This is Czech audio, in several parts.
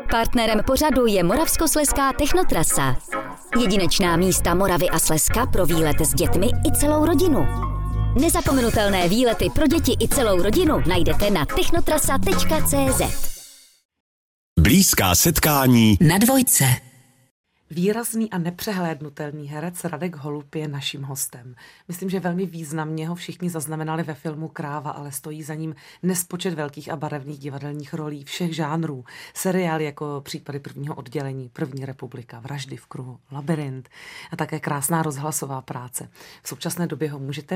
Partnerem pořadu je Moravskoslezská technotrasa. Jedinečná místa Moravy a Slezska pro výlet s dětmi i celou rodinu. Nezapomenutelné výlety pro děti i celou rodinu najdete na technotrasa.cz. Blízká setkání na Dvojce. Výrazný a nepřehlédnutelný herec Radek Holub je naším hostem. Myslím, že velmi významně ho všichni zaznamenali ve filmu Kráva, ale stojí za ním nespočet velkých a barevných divadelních rolí všech žánrů. Seriály jako Případy prvního oddělení, První republika, Vraždy v kruhu, Labyrint a také krásná rozhlasová práce. V současné době ho můžete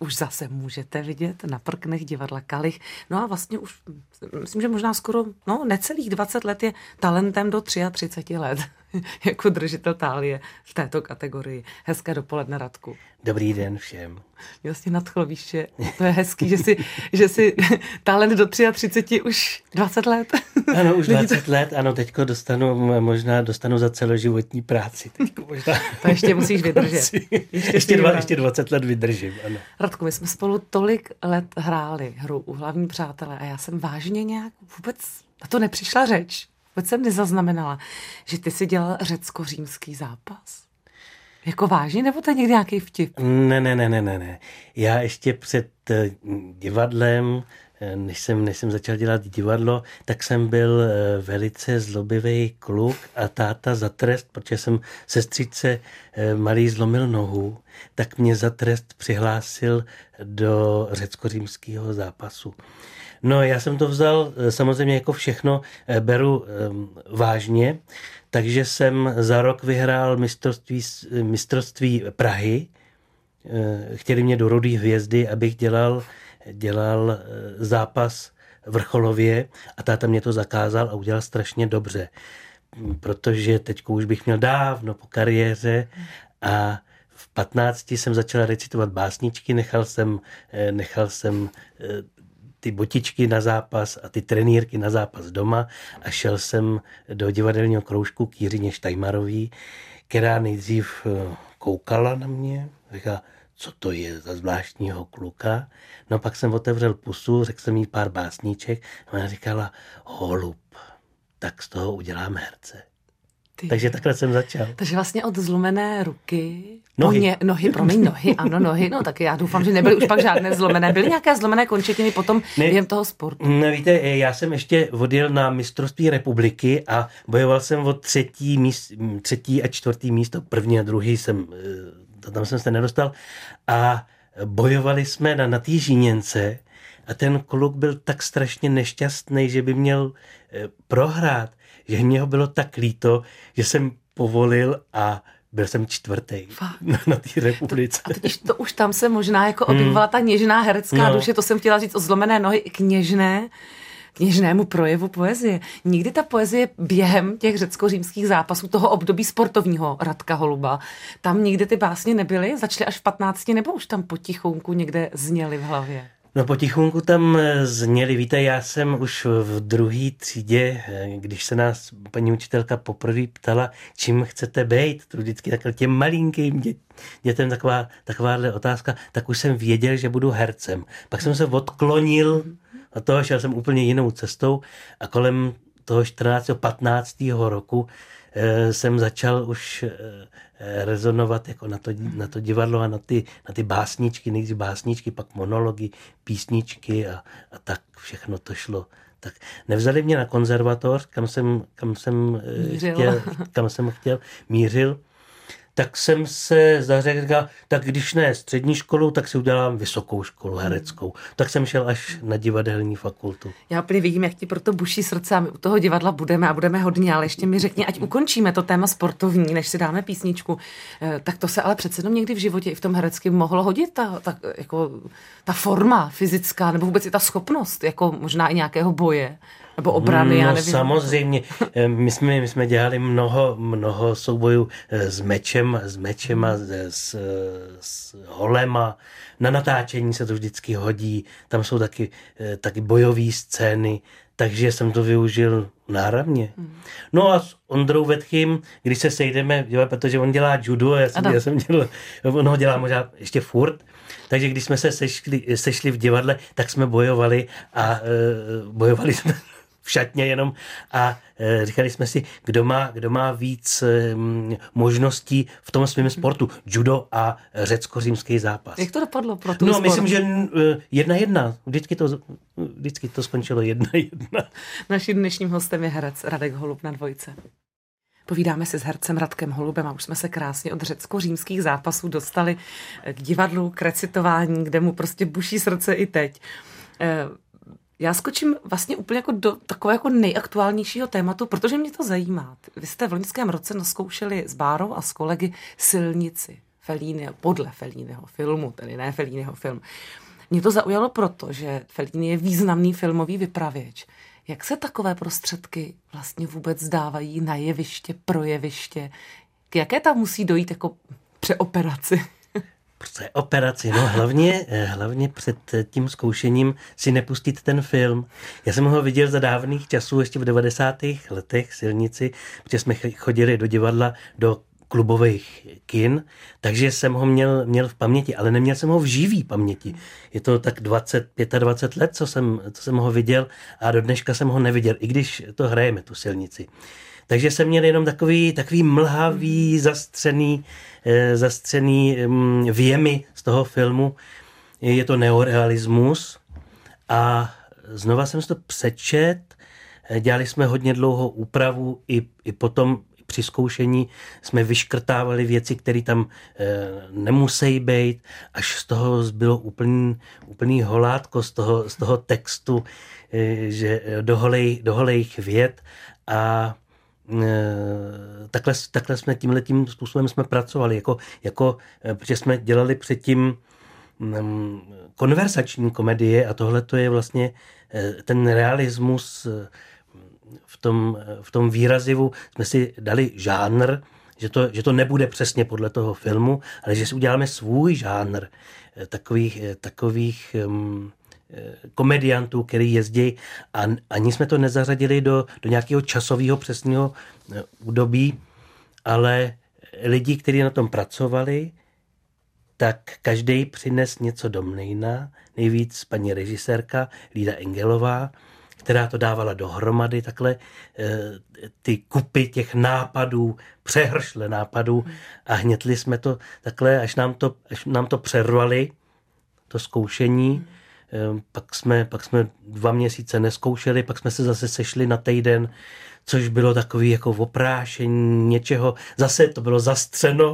vidět na prknech divadla Kalich. No a vlastně už, myslím, že možná skoro necelých 20 let je talentem do 33 let. Jako držitel tálie v této kategorii. Hezké dopoledne, Radku. Dobrý den všem. Mě vlastně nadchlo, víš, že to je hezký, že si talent do 33 už 20 let. Ano, už 20 let, ano, teďko dostanu za celoživotní práci. To ještě musíš vydržet. Ještě 20 let vydržím, ano. Radku, my jsme spolu tolik let hráli hru U hlavní přátelé a já jsem vážně nějak vůbec na to nepřišla řeč. Vůbec jsem nezaznamenala, že ty si dělal řecko-římský zápas. Jako vážně, nebo to je někdy nějaký vtip? Ne. Já ještě před divadlem, než jsem začal dělat divadlo, tak jsem byl velice zlobivý kluk a táta za trest, protože jsem sestřičce malý zlomil nohu, tak mě za trest přihlásil do řecko-římského zápasu. No, já jsem to vzal samozřejmě jako všechno, beru vážně, takže jsem za rok vyhrál mistrovství Prahy. Chtěli mě do Rudé hvězdy, abych dělal zápas vrcholově a táta mě to zakázal a udělal strašně dobře, protože teďko už bych měl dávno po kariéře a v 15 jsem začal recitovat básničky, nechal jsem ty botičky na zápas a ty trenýrky na zápas doma a šel jsem do divadelního kroužku k Jiřině Štajmarový, která nejdřív koukala na mě, říkala, co to je za zvláštního kluka. No pak jsem otevřel pusu, řekl jsem jí pár básníček a ona říkala, Holub, tak z toho udělám herce. Takže takhle jsem začal. Takže vlastně od zlomené ruky, nohy, nohy, no tak já doufám, že nebyly už pak žádné zlomené. Byly nějaké zlomené končetiny potom během toho sportu? No víte, já jsem ještě odjel na mistrovství republiky a bojoval jsem o třetí a čtvrtý místo, první a druhý tam jsem se nedostal a bojovali jsme na té Žíněnce a ten kluk byl tak strašně nešťastný, že by měl prohrát, že mě ho bylo tak líto, že jsem povolil a byl jsem čtvrtý na té republice. A teď to už tam se možná jako objevovala ta něžná herecká duše, to jsem chtěla říct o zlomené nohy k něžnému projevu poezie. Nikdy ta poezie během těch řecko-římských zápasů, toho období sportovního Radka Holuba, tam nikdy ty básně nebyly? Začaly až v 15 nebo už tam potichonku někde zněly v hlavě? No potichunku tam zněli, víte, já jsem už v druhé třídě, když se nás paní učitelka poprvé ptala, čím chcete být, to vždycky takhle těm malinkým dětem takováhle otázka, tak už jsem věděl, že budu hercem. Pak jsem se odklonil a toho šel jsem úplně jinou cestou a kolem toho 14. 15. roku jsem začal už rezonovat jako na to divadlo a na ty básničky, nejdřív básničky, pak monology, písničky a tak všechno to šlo. Tak nevzali mě na konzervatoř, kam jsem chtěl, mířil, tak jsem se zařekl, tak když ne střední školu, tak si udělám vysokou školu hereckou. Tak jsem šel až na divadelní fakultu. Já úplně vidím, jak ti proto buší srdce a my u toho divadla budeme hodně, ale ještě mi řekni, ať ukončíme to téma sportovní, než si dáme písničku. Tak to se ale přece jenom někdy v životě i v tom hereckém mohlo hodit, ta forma fyzická, nebo vůbec i ta schopnost, jako možná i nějakého boje, nebo obrany, já nevím. Samozřejmě, my jsme dělali mnoho soubojů s mečem a s holema. Na natáčení se to vždycky hodí, tam jsou taky bojové scény, takže jsem to využil náramně. No a s Ondrou Vetchým, když se sejdeme, protože on dělá judo, já jsem dělal, on ho dělá možná ještě furt, takže když jsme se sešli v divadle, tak jsme bojovali a bojovali jsme v šatně jenom a říkali jsme si, kdo má víc možností v tom svém sportu. Judo a řecko-římský zápas. Jak to dopadlo pro tu No, sport? myslím, že 1-1. Vždycky to skončilo 1-1. Naším dnešním hostem je herec Radek Holub na Dvojce. Povídáme si s hercem Radkem Holubem a už jsme se krásně od řecko-římských zápasů dostali k divadlu, k recitování, kde mu prostě buší srdce i teď. Já skočím vlastně úplně jako do takového jako nejaktuálnějšího tématu, protože mě to zajímá. Vy jste v loňském roce naskoušeli s Bárou a s kolegy Silnici podle Felliniho filmu, tedy ne Felliniho film. Mě to zaujalo proto, že Fellini je významný filmový vypravěč. Jak se takové prostředky vlastně vůbec dávají na jeviště, pro jeviště? K jaké tam musí dojít jako přeoperaci? Operaci, no hlavně před tím zkoušením si nepustit ten film. Já jsem ho viděl za dávných časů, ještě v 90. letech Silnici, protože jsme chodili do divadla, do klubových kin, takže jsem ho měl v paměti, ale neměl jsem ho v živý paměti. Je to tak 25 let, co jsem ho viděl a do dneška jsem ho neviděl, i když to hrajeme, tu Silnici. Takže jsem měl jenom takový mlhavý, zastřený věmy z toho filmu. Je to neorealismus a znova jsem si to přečet. Dělali jsme hodně dlouhou úpravu i potom při zkoušení jsme vyškrtávali věci, které tam nemusí být, až z toho zbylo úplný holátko z toho textu, že do holejch vět a takhle jsme tímhletím způsobem jsme pracovali, protože jsme dělali předtím konverzační komedie a tohle to je vlastně ten realismus v tom výrazivu jsme si dali žánr, že to nebude přesně podle toho filmu, ale že si uděláme svůj žánr takových komediantů, který jezdí a ani jsme to nezařadili do nějakého časového přesného údobí, ale lidi, kteří na tom pracovali, tak každý přines něco do mlejna, nejvíc paní režisérka Lída Engelová, která to dávala dohromady, takhle ty kupy těch nápadů, přehršle nápadů a hnětli jsme to takhle, až nám to přervali, to zkoušení. Pak jsme 2 měsíce neskoušeli, pak jsme se zase sešli na týden, což bylo takový jako oprášení něčeho. Zase to bylo zastřeno.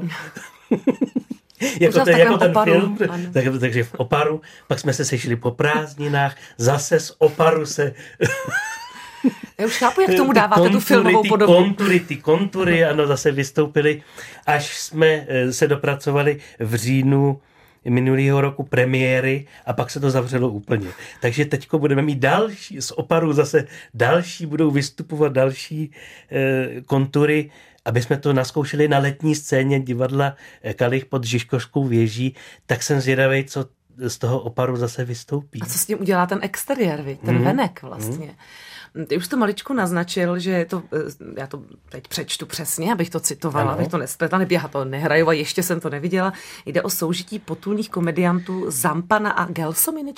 jako ten film, takže v Oparu, pak jsme se sešli po prázdninách, zase z Oparu se... Já už chápu, jak tomu dáváte tu filmovou podobu. Ty kontury, ano, zase vystoupili, až jsme se dopracovali v říjnu minulého roku premiéry a pak se to zavřelo úplně. Takže teďko budeme mít další, z Oparu zase další, budou vystupovat další kontury, aby jsme to naskoušeli na letní scéně divadla Kalich pod Žižkovskou věží, tak jsem zvědavý, co z toho Oparu zase vystoupí. A co s tím udělá ten exteriér, ten venek vlastně? Ty už to maličku naznačil, že to, já to teď přečtu přesně, abych to citovala, abych to nespletla, já to nehraju a ještě jsem to neviděla. Jde o soužití potulných komediantů Zampana a Gelsominy.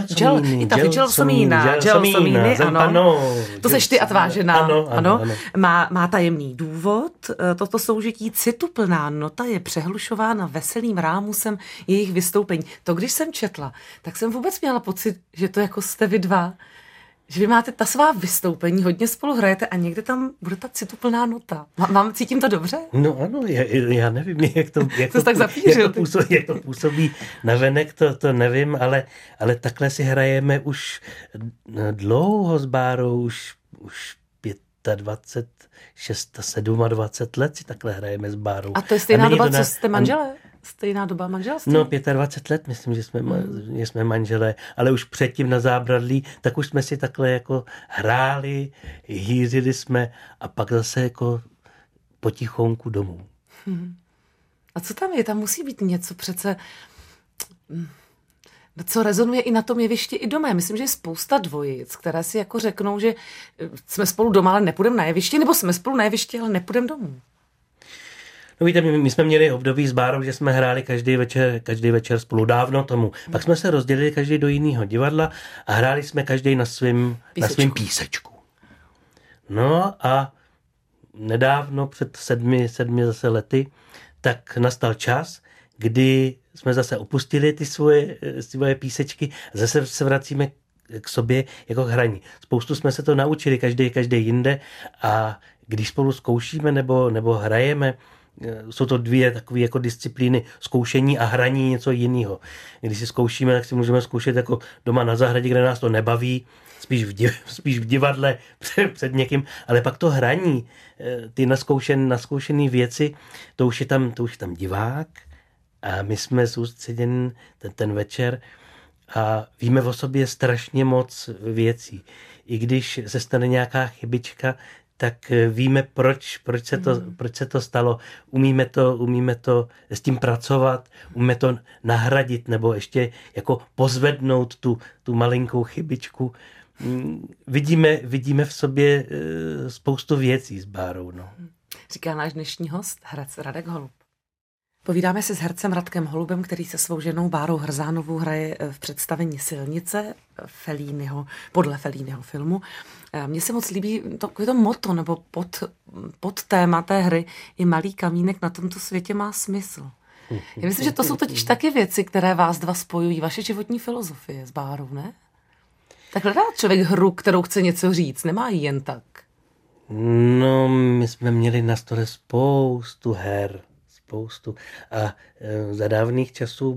Gelsomíny, ano. To seš ty a tvá žena. Ano. Má tajemný důvod. Toto soužití cituplná nota je přehlušována veselým rámusem jejich vystoupení. To, když jsem četla, tak jsem vůbec měla pocit, že to jako jste vy dva, že vy máte ta svá vystoupení, hodně spolu hrajete a někde tam bude ta cituplná nota. Cítím to dobře? No ano, já nevím, jak to působí navenek, to nevím, ale takhle si hrajeme už dlouho s Bárou, už 25, 26, 27 let si takhle hrajeme s Bárou. A to je stejná doba, co jste manželé? Stejná doba manželství? No, 25 let, myslím, že jsme manželé, ale už předtím na Zábradlí, tak už jsme si takhle jako hráli, hýřili jsme a pak zase jako potichonku domů. A co tam je? Tam musí být něco přece, co rezonuje i na tom jevišti i doma. Myslím, že je spousta dvojic, které si jako řeknou, že jsme spolu doma, ale nepůjdeme na jeviště, nebo jsme spolu na jevišti, ale nepůjdeme domů. No víte, my jsme měli období s Bárou, že jsme hráli každý večer spolu dávno tomu. Pak jsme se rozdělili každý do jiného divadla a hráli jsme každý na svým písečku. No a nedávno, před sedmi zase lety, tak nastal čas, kdy jsme zase opustili ty svoje písečky a zase se vracíme k sobě jako k hraní. Spoustu jsme se to naučili, každý jinde, a když spolu zkoušíme nebo hrajeme, jsou to dvě takové jako disciplíny, zkoušení a hraní něco jiného. Když si zkoušíme, tak si můžeme zkoušet jako doma na zahradě, kde nás to nebaví, spíš v divadle před někým, ale pak to hraní, ty naskoušené věci, to už je tam divák a my jsme soustředěni ten večer a víme o sobě strašně moc věcí. I když se stane nějaká chybička, tak víme, proč se to stalo. Umíme to s tím pracovat, umíme to nahradit nebo ještě jako pozvednout tu malinkou chybičku. Vidíme v sobě spoustu věcí s Bárou. No. Říká náš dnešní host, herec Radek Holub. Povídáme si s hercem Radkem Holubem, který se svou ženou Bárou Hrzánovou hraje v představení Silnice podle Felliniho filmu. Mně se moc líbí to motto nebo pod téma té hry i malý kamínek na tomto světě má smysl. Já myslím, že to jsou totiž taky věci, které vás dva spojují. Vaše životní filozofie s Bárou, ne? Tak hledá člověk hru, kterou chce něco říct, nemá ji jen tak. No, my jsme měli na stole spoustu her. A za dávných časů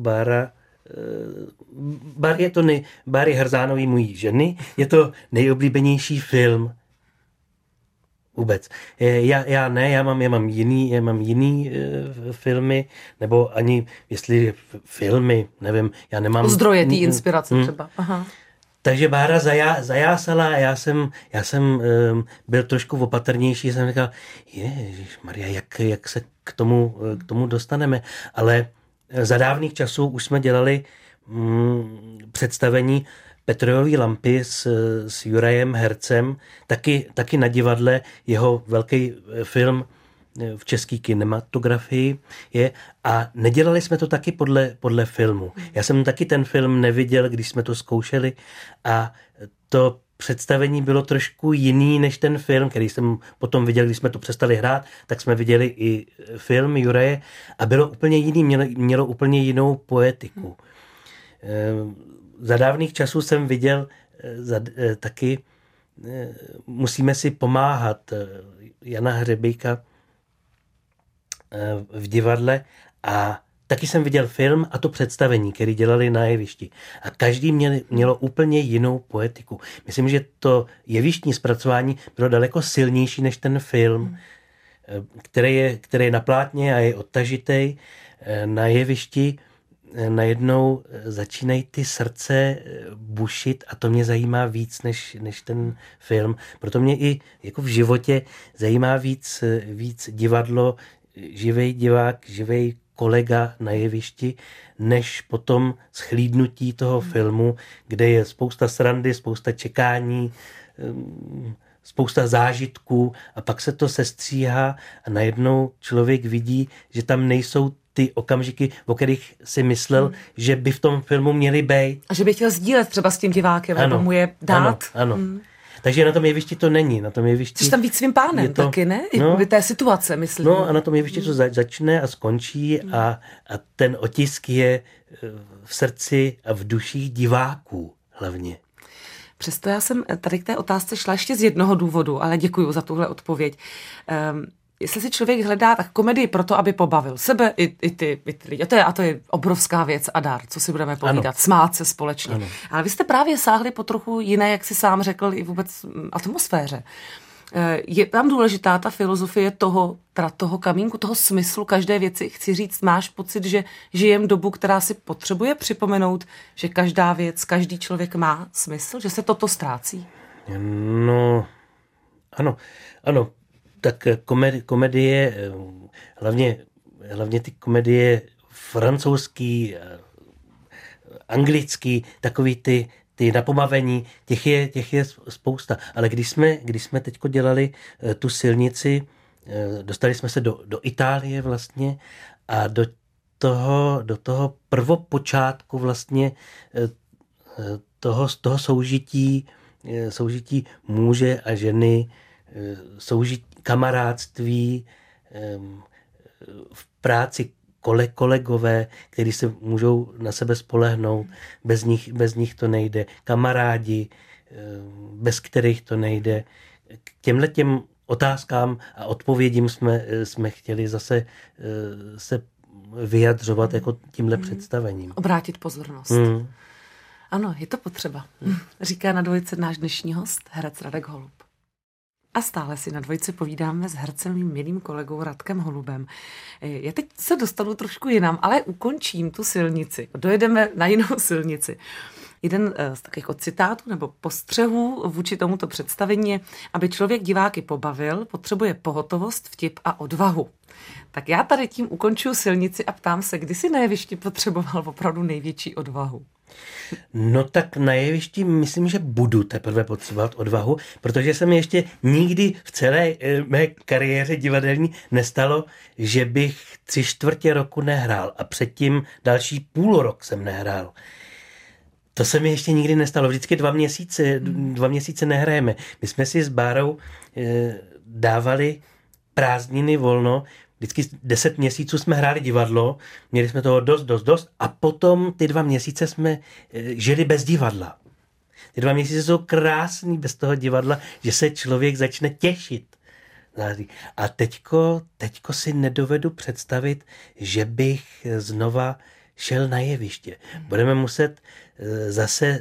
Báry Hrzánový, mojí ženy, je to nejoblíbenější film vůbec. Já mám jiný filmy, nebo ani jestli filmy, nevím, já nemám... Zdroje té inspirace třeba. Aha. Takže Bára zajásala a já jsem byl trošku opatrnější, jsem říkal, ježišmarja, jak se k tomu dostaneme. Ale za dávných časů už jsme dělali představení Petrojové lampy s Jurajem Hercem, taky na divadle, jeho velký film v české kinematografii je, a nedělali jsme to taky podle filmu. Já jsem taky ten film neviděl, když jsme to zkoušeli, a to představení bylo trošku jiný než ten film, který jsem potom viděl, když jsme to přestali hrát, tak jsme viděli i film Juraje a bylo úplně jiný, mělo úplně jinou poetiku. Za dávných časů jsem viděl taky Musíme si pomáhat Jana Hřebejka v divadle, a taky jsem viděl film a to představení, který dělali na jevišti. A každý mělo úplně jinou poetiku. Myslím, že to jevištní zpracování bylo daleko silnější než ten film, který je na plátně a je odtažitej. Na jevišti najednou začínají ty srdce bušit a to mě zajímá víc než ten film. Proto mě i jako v životě zajímá víc divadlo, živej divák, živej kolega na jevišti, než potom shlídnutí toho filmu, kde je spousta srandy, spousta čekání, spousta zážitků a pak se to sestříhá a najednou člověk vidí, že tam nejsou ty okamžiky, o kterých si myslel, že by v tom filmu měly být. A že by chtěl sdílet třeba s tím divákem, nebo mu je dát. Ano. Takže na tom jevišti to není. Na tom jevišti jsi tam víc svým pánem to, taky, ne? I té situace, myslím. No a na tom jevišti to začne a skončí a ten otisk je v srdci a v duších diváků hlavně. Přesto já jsem tady k té otázce šla ještě z jednoho důvodu, ale děkuju za tuhle odpověď. Jestli si člověk hledá tak komedii proto, aby pobavil sebe i ty lidi. A to je obrovská věc a dar, co si budeme povídat, ano. Smát se společně. Ano. Ale vy jste právě sáhli po trochu jiné, jak si sám řekl, i vůbec atmosféře. Je tam důležitá ta filozofie toho kamínku, toho smyslu každé věci. Chci říct, máš pocit, že žijem dobu, která si potřebuje připomenout, že každá věc, každý člověk má smysl, že se toto ztrácí? No, ano. Tak komedie, hlavně ty komedie francouzský, anglický, takový ty napomavení, těch je spousta. Ale když jsme teďko dělali tu silnici, dostali jsme se do Itálie vlastně a do toho prvopočátku vlastně toho soužití muže a ženy soužití, kamarádství, v práci kolegové, kteří se můžou na sebe spolehnout, bez nich to nejde, kamarádi, bez kterých to nejde. K těmhletěm otázkám a odpovědím jsme chtěli zase se vyjadřovat jako tímhle představením. Obrátit pozornost. Ano, je to potřeba, říká na dvojce náš dnešní host, herec Radek Holub. A stále si na dvojce povídáme s hercem mým milým kolegou Radkem Holubem. Já teď se dostanu trošku jinam, ale ukončím tu silnici. Dojedeme na jinou silnici. Jeden z takových citátů nebo postřehů vůči tomuto představení je, aby člověk diváky pobavil, potřebuje pohotovost, vtip a odvahu. Tak já tady tím ukončuju silnici a ptám se, kdy jsi na jevišti potřeboval opravdu největší odvahu? No tak na jevišti myslím, že budu teprve potřebovat odvahu, protože se mi ještě nikdy v celé mé kariéře divadelní nestalo, že bych 3/4 roku nehrál a předtím další půl rok jsem nehrál. To se mi ještě nikdy nestalo. Vždycky 2 měsíce nehrajeme. My jsme si s Bárou dávali prázdniny volno. Vždycky 10 měsíců jsme hráli divadlo, měli jsme toho dost a potom ty 2 měsíce jsme žili bez divadla. Ty 2 měsíce jsou krásný bez toho divadla, že se člověk začne těšit. A teďko si nedovedu představit, že bych znova šel na jeviště. Budeme muset zase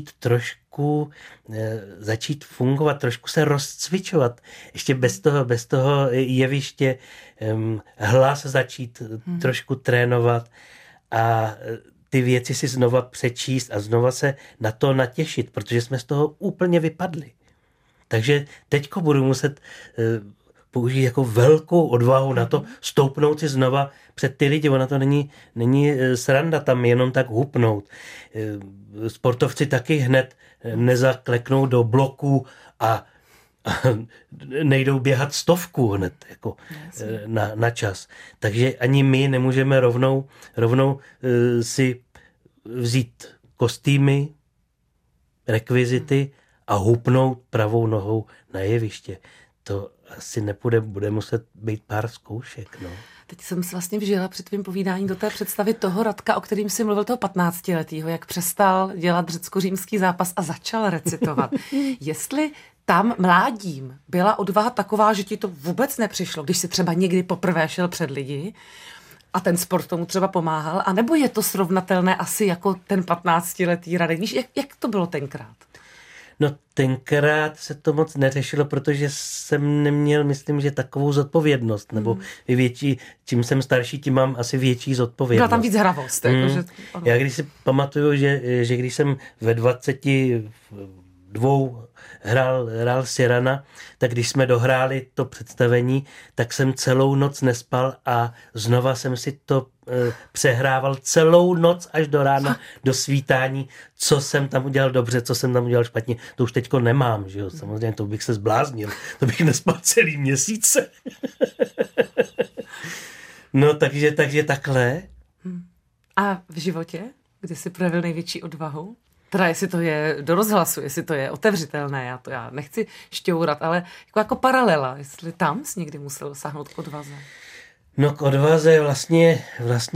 začít fungovat, trošku se rozcvičovat. Ještě bez toho jeviště hlas začít trošku trénovat a ty věci si znova přečíst a znova se na to natěšit, protože jsme z toho úplně vypadli. Takže teďko budu muset použít jako velkou odvahu na to stoupnout si znova před ty lidi. Ona to není sranda tam jenom tak hupnout. Sportovci taky hned nezakleknou do bloku a nejdou běhat 100 hned jako na čas. Takže ani my nemůžeme rovnou si vzít kostýmy, rekvizity a hupnout pravou nohou na jeviště. To asi nepůjde, bude muset být pár zkoušek. No. Teď jsem se vlastně vžila před tvým povídání do té představy toho Radka, o kterým jsi mluvil, toho 15letýho, jak přestal dělat řecko-římský zápas a začal recitovat. Jestli tam mládím byla odvaha taková, že ti to vůbec nepřišlo, když jsi třeba někdy poprvé šel před lidi a ten sport tomu třeba pomáhal, anebo je to srovnatelné asi jako ten 15letý Radek? Víš, jak to bylo tenkrát? No tenkrát se to moc neřešilo, protože jsem neměl, myslím, že takovou zodpovědnost, nebo větší, čím jsem starší, tím mám asi větší zodpovědnost. Byla tam víc hravost. Jakože, já když si pamatuju, že když jsem ve 22 hrál Cyrana, tak když jsme dohráli to představení, tak jsem celou noc nespal a znova jsem si to přehrával celou noc až do rána, do svítání, co jsem tam udělal dobře, co jsem tam udělal špatně. To už teďko nemám, že jo? Samozřejmě to bych se zbláznil. To bych nespal celý měsíce. No, takže takhle. A v životě, kdy jsi projevil největší odvahu? Teda jestli to je do rozhlasu, jestli to je otevřitelné, já nechci šťourat, ale jako paralela, jestli tam jsi někdy musel sáhnout k odvaze. No k odvaze vlastně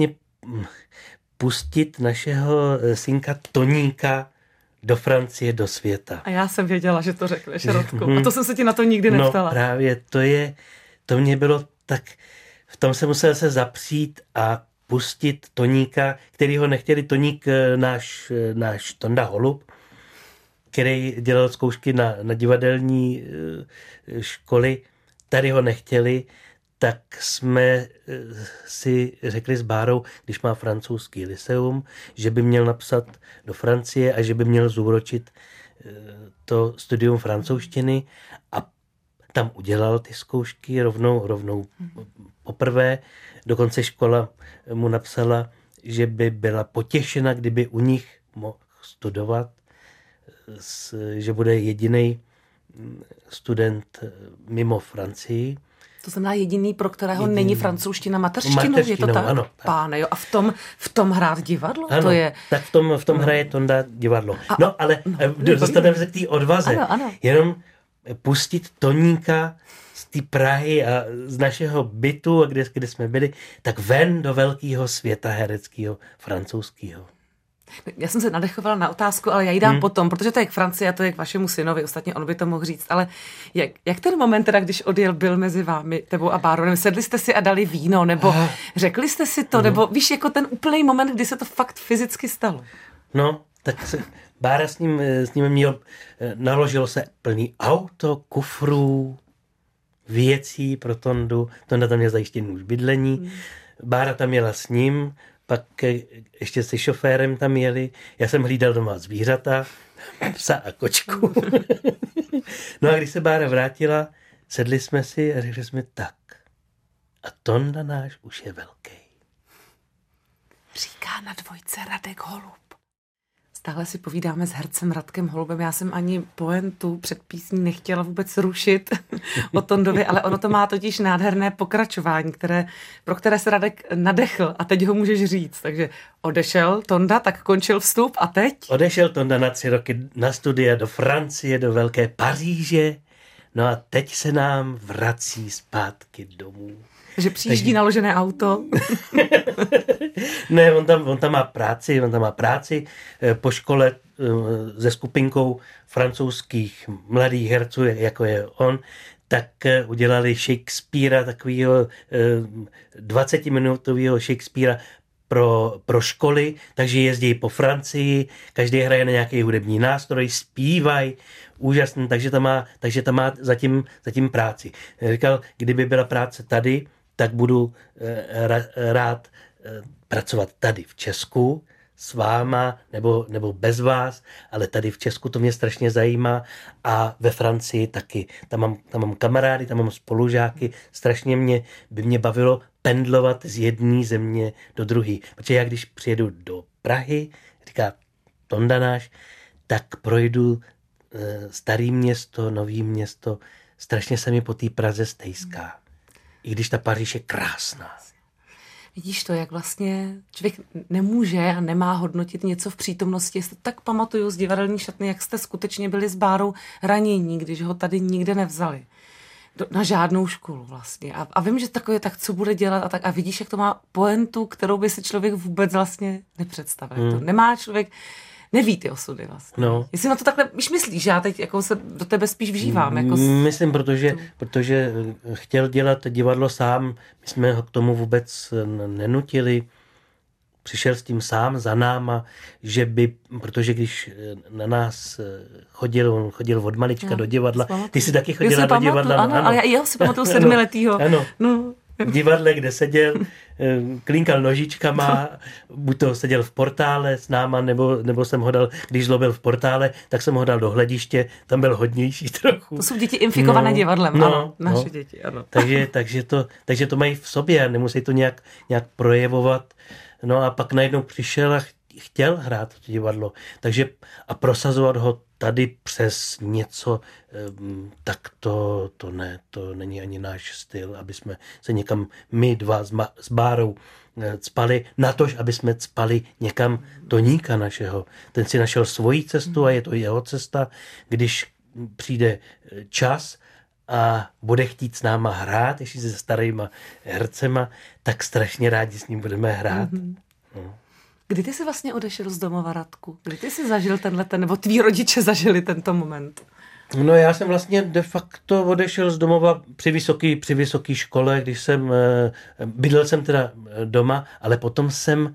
pustit našeho synka Toníka do Francie, do světa. A já jsem věděla, že to řekneš, Radku. A to jsem se ti na to nikdy neptala. No právě to mě bylo tak, v tom se musel se zapřít a pustit Toníka, kterýho nechtěli. Toník, náš Tonda Holub, který dělal zkoušky na divadelní školy, tady ho nechtěli, tak jsme si řekli s Bárou, když má francouzský lyceum, že by měl napsat do Francie a že by měl zúročit to studium francouzštiny a tam udělal ty zkoušky rovnou poprvé. Dokonce škola mu napsala, že by byla potěšena, kdyby u nich mohl studovat, že bude jediný student mimo Francii. To znamená jediný, pro kterého není francouzština mateřštinou, je to tak? Ano. Páne, jo, a v tom hrát divadlo? Ano, to je... tak v tom hraje Tonda divadlo. Ale dostaneme se k té odvaze. Ano. Jenom pustit Toníka z té Prahy a z našeho bytu, kde jsme byli, tak ven do velkého světa hereckého, francouzského. Já jsem se nadechovala na otázku, ale já ji dám potom, protože to je k Francii a to je k vašemu synovi, ostatně on by to mohl říct, ale jak ten moment teda, když odjel, byl mezi vámi, tebou a Báronem, sedli jste si a dali víno, nebo řekli jste si to, nebo víš, jako ten úplný moment, kdy se to fakt fyzicky stalo? No, tak Bára s ním měl, naložilo se plný auto, kufrů, věcí pro Tondu, Tonda tam měl zajištěný už bydlení, Bára tam jela s ním, pak ještě se šoférem tam jeli, já jsem hlídal doma zvířata, psa a kočku. No a když se Bára vrátila, sedli jsme si a řekli jsme tak. A Tonda náš už je velký. Říká na dvojce Radek Holub. Stále si povídáme s hercem Radkem Holubem. Já jsem ani pointu před písní nechtěla vůbec rušit o Tondovi, ale ono to má totiž nádherné pokračování, pro které se Radek nadechl a teď ho můžeš říct. Takže odešel Tonda, tak končil vstup a teď? Odešel Tonda na 3 roky na studia do Francie, do Velké Paříže. No a teď se nám vrací zpátky domů. Že přijíždí naložené auto. Ne, on tam má práci po škole se skupinkou francouzských mladých herců, jako je on, tak udělali Shakespearea, takového 20-minutového Shakespearea pro školy, takže jezdí po Francii, každý hraje na nějaký hudební nástroj, zpívají, úžasný, takže tam má zatím práci. Říkal, kdyby byla práce tady, tak budu rád pracovat tady v Česku s váma nebo bez vás, ale tady v Česku to mě strašně zajímá a ve Francii taky. Tam mám kamarády, tam mám spolužáky, strašně by mě bavilo pendlovat z jedné země do druhé. Protože já když přijedu do Prahy, říká Tonda náš, tak projdu starý město, nový město, strašně se mi po té Praze stejská. I když ta Paříž je krásná. Vidíš to, jak vlastně člověk nemůže a nemá hodnotit něco v přítomnosti. Jestli tak pamatuju z divadelní šatny, jak jste skutečně byli s Bárou ranění, když ho tady nikde nevzali. Na žádnou školu vlastně. A vím, že takové, tak co bude dělat a vidíš, jak to má pointu, kterou by si člověk vůbec vlastně nepředstavil. To nemá člověk, neví ty osudy vlastně. No. Jestli na to takhle myslíš, já teď jako se do tebe spíš vžívám. Jako myslím, protože chtěl dělat divadlo sám, my jsme ho k tomu vůbec nenutili. Přišel s tím sám za náma, protože když na nás chodil od malička do divadla, ty jsi taky chodila do divadla. Ano, ale já jeho si pamatuju 7letýho. Ano. No. V divadle, kde seděl, klínkal nožičkama, buď to seděl v portále s náma, nebo jsem ho dal, když zlobil v portále, tak jsem ho dal do hlediště, tam byl hodnější trochu. To jsou děti infikované divadlem, ano, naše děti, ano. Takže to mají v sobě a nemusí to nějak projevovat. No a pak najednou přišel a chtěl hrát to divadlo. Takže a prosazovat ho tady přes něco, tak to není ani náš styl, aby jsme se někam my dva s Bárou cpali, natož, aby jsme cpali někam Toníka našeho. Ten si našel svoji cestu a je to jeho cesta. Když přijde čas a bude chtít s náma hrát, ještě se starýma hercema, tak strašně rádi s ním budeme hrát. No. Kdy ty jsi vlastně odešel z domova, Radku? Kdy ty jsi zažil nebo tví rodiče zažili tento moment? No já jsem vlastně de facto odešel z domova při vysoké škole, když bydlel jsem teda doma, ale potom jsem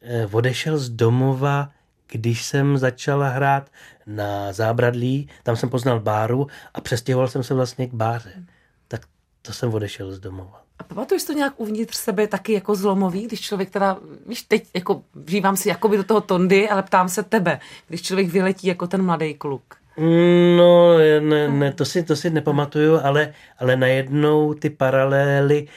odešel z domova, když jsem začala hrát na Zábradlí, tam jsem poznal Báru a přestěhoval jsem se vlastně k Báře. Tak to jsem odešel z domova. A pamatuješ to nějak uvnitř sebe taky jako zlomový, když člověk teda, víš, teď jako vžívám si jakoby do toho Tondy, ale ptám se tebe, když člověk vyletí jako ten mladý kluk. No, ne, to si nepamatuju, ale najednou ty paralely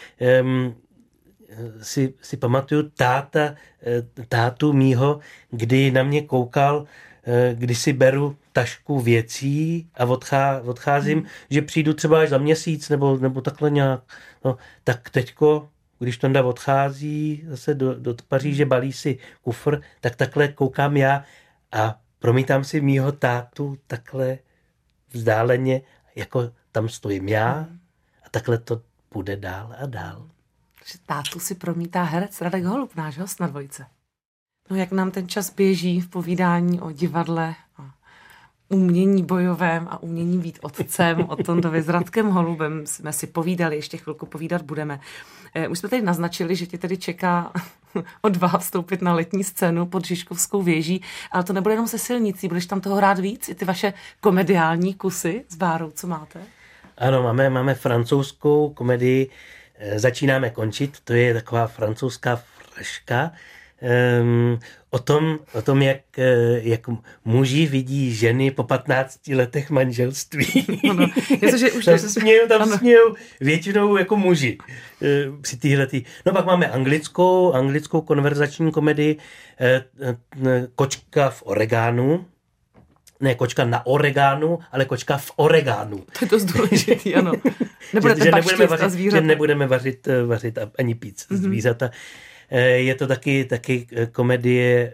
si pamatuju tátu mýho, kdy na mě koukal, když si beru tašku věcí a odcházím, že přijdu třeba až za měsíc nebo takhle nějak. No, tak teďko, když Tonda odchází zase do Paříže, balí si kufr, tak takhle koukám já a promítám si mýho tátu takhle vzdáleně, jako tam stojím já a takhle to půjde dál a dál. Takže tátu si promítá herec Radek Holub, náš host na Dvojce. No jak nám ten čas běží v povídání o divadle a umění bojovém a umění být otcem, o Tondovi s Radkem Holubem jsme si povídali, ještě chvilku povídat budeme. Už jsme tady naznačili, že tě tedy čeká odvaha vstoupit na letní scénu pod Žižkovskou věží, ale to nebude jenom se Silnicí, budeš tam toho hrát víc, i ty vaše komediální kusy s Bárou, co máte? Ano, máme francouzskou komedii Začínáme končit, to je taková francouzská fraška, o tom, jak muži vidí ženy po 15 letech manželství. No, že už tam smějou většinou jako muži při téhletý. No pak máme anglickou konverzační komedii Kočka v Oregánu. Ne kočka na oregánu, ale kočka v oregánu. To je dost důležitý, ano. Že nebudeme vařit ani pít zvířata. Je to taky komedie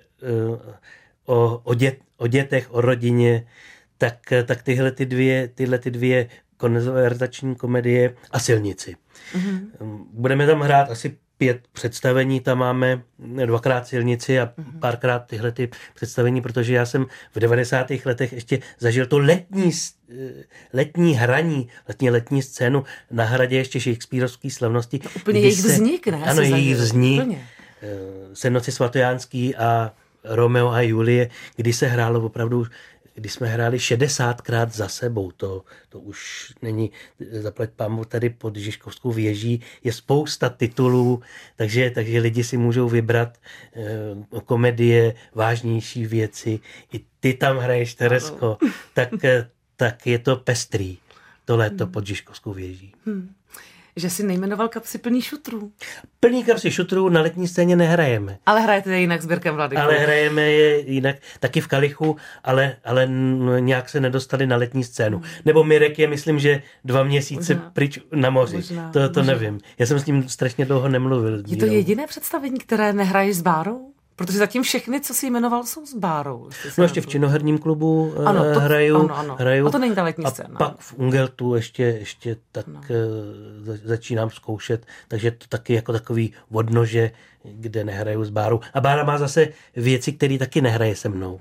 o dětech, o rodině, tak tyhle ty dvě konverzační komedie a Silnici. Budeme tam hrát asi 5 představení, tam máme 2krát Silnici a párkrát tyhle ty představení, protože já jsem v 90. letech ještě zažil to letní hraní, letní scénu na hradě ještě Shakespeareovský slavnosti. To úplně jejich vznik, ne? Ano, jejich vznik. Senoci svatojánský a Romeo a Julie, kdy se hrálo opravdu, když jsme hráli 60krát za sebou, to už není, zaplať pámu, tady pod Žižkovskou věží je spousta titulů, takže lidi si můžou vybrat komedie, vážnější věci, i ty tam hraješ, Teresko, tak je to pestrý, to léto pod Žižkovskou věží. Že si nejmenoval kapsy plný šutrů. Plný kapsy šutrů na letní scéně nehrajeme. Ale hrajete je jinak s Birkem Vladykou. Ale hrajeme je jinak, taky v Kalichu, ale nějak se nedostali na letní scénu. Nebo Mirek je, myslím, že 2 měsíce pryč na moři. To nevím. Já jsem s ním strašně dlouho nemluvil. Je to jediné představení, které nehraješ s Bárou? Protože zatím všechny, co si jmenoval, jsou s Bárou. No ještě v Činoherním klubu hraju. A to není ta letní scéna. A pak v Ungeltu ještě tak začínám zkoušet, takže to taky jako takový odnože, kde nehraju s Bárou. A Bára má zase věci, které taky nehraje se mnou.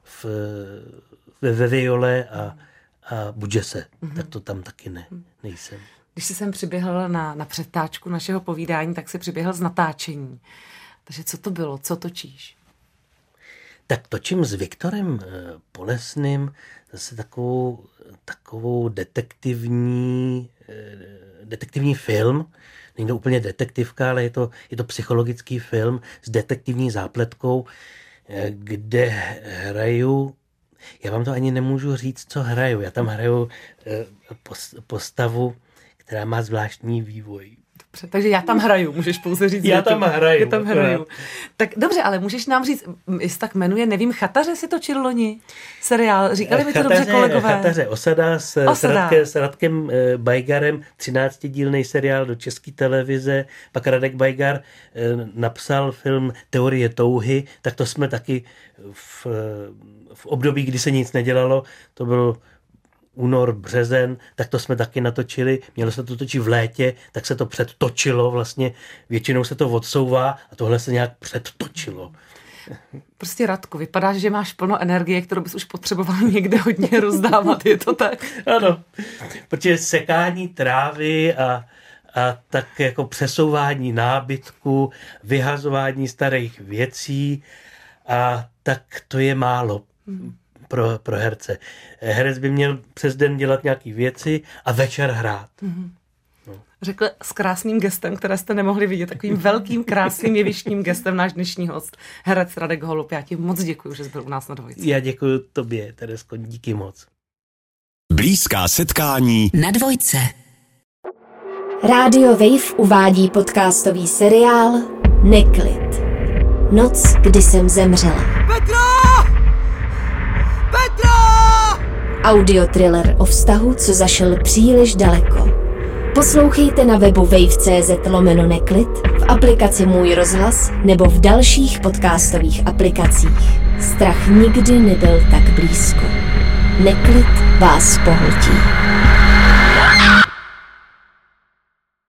Ve Viole a Budžese. Tak to tam taky nejsem. Když jsi sem přiběhl na přetáčku našeho povídání, tak si přiběhl z natáčení. Takže co to bylo? Co točíš? Tak točím s Viktorem Polesným zase takovou detektivní film. Není to úplně detektivka, ale je to psychologický film s detektivní zápletkou, kde hraju, já vám to ani nemůžu říct, co hraju. Já tam hraju postavu, která má zvláštní vývoj. Dobře, takže já tam hraju, můžeš pouze říct. Já tam hraju. Tak dobře, ale můžeš nám říct, jestli tak jmenuje, nevím, Chataře si točil loni seriál, říkali mi to dobře kolegové. Chataře, Osada s Radkem Bajgarem, 13dílný seriál do České televize, pak Radek Bajgar napsal film Teorie touhy, tak to jsme taky v období, kdy se nic nedělalo, to bylo únor, březen, tak to jsme taky natočili. Mělo se to točit v létě, tak se to předtočilo vlastně. Většinou se to odsouvá a tohle se nějak předtočilo. Prostě Radku, vypadá, že máš plno energie, kterou bys už potřeboval někde hodně rozdávat, je to tak? Ano, protože sekání trávy a tak jako přesouvání nábytku, vyhazování starých věcí a tak to je málo. Pro herce. Herec by měl přes den dělat nějaké věci a večer hrát. No. Řekl s krásným gestem, které jste nemohli vidět, takovým velkým, krásným jevištním gestem náš dnešní host, herec Radek Holub. Já ti moc děkuji, že jsi byl u nás na Dvojce. Já děkuji tobě, Teresko, díky moc. Blízká setkání na Dvojce. Radio Wave uvádí podcastový seriál Neklid. Noc, kdy jsem zemřela. Audiothriller o vztahu, co zašel příliš daleko. Poslouchejte na webu wave.cz/neklid, v aplikaci Můj rozhlas nebo v dalších podcastových aplikacích. Strach nikdy nebyl tak blízko. Neklid vás pohltí.